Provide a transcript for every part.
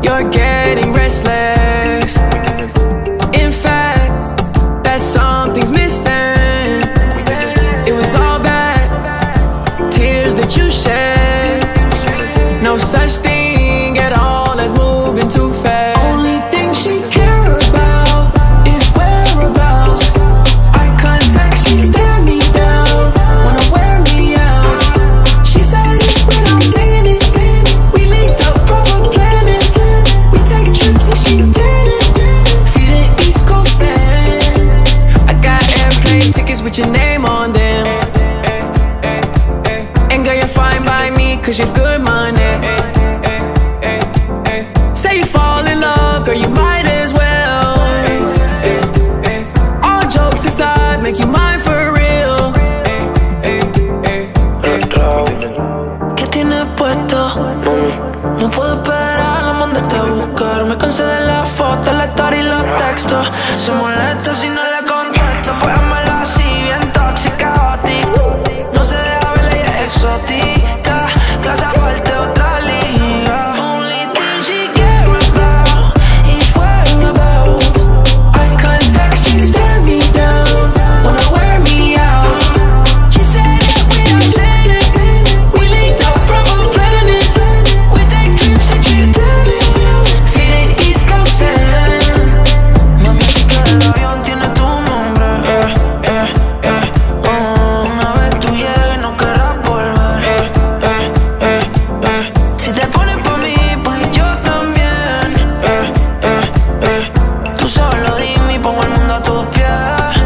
You're getting restless. In fact, that something's missing. It was all bad, tears that you shed. No such thing at all as moving too fast. Only thing she care about is whereabouts. Eye contact, she stare me down, wanna wear me out. She said it without saying it. We linked up, proper planning. We take trips and she tanning, feeding East Coast sand. I got airplane tickets with your name on them. And girl, you're fine by me, cause you're good money. Say you fall in love, girl, you might as well. All jokes aside, make you mine for real. ¿Qué tienes puesto, mami? No puedo esperar, la mandaste a buscar. Me cansé de la foto, la story y los textos. Se molesta si no le contesto, pues amala así, bien tóxica, hoti. No se deja ver, ella es exótica. Clase aparte, otra liga. Only thing she care about is whereabouts. Eye contact, she stare me down, wanna wear me out. She said it without saying it. We linked up, proper planning. We take trips and she tanning, Feeding East Coast sand. mami, el ticket del avión tiene tu nombre. Una vez tú llegues no querrás volver. Si te pones pa' mí, pues yo también. Tú solo dime y pongo el mundo a tus pies.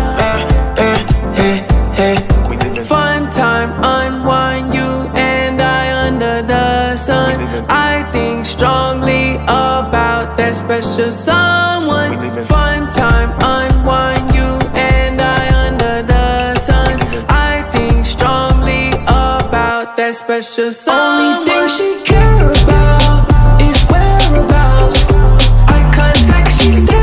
Fun time, unwind, you and I under the sun. I think strongly about that special someone. Fun time, unwind, you and I under the sun. I think strongly about that special someone. Only thing she care about is whereabouts. Eye contact, she stays.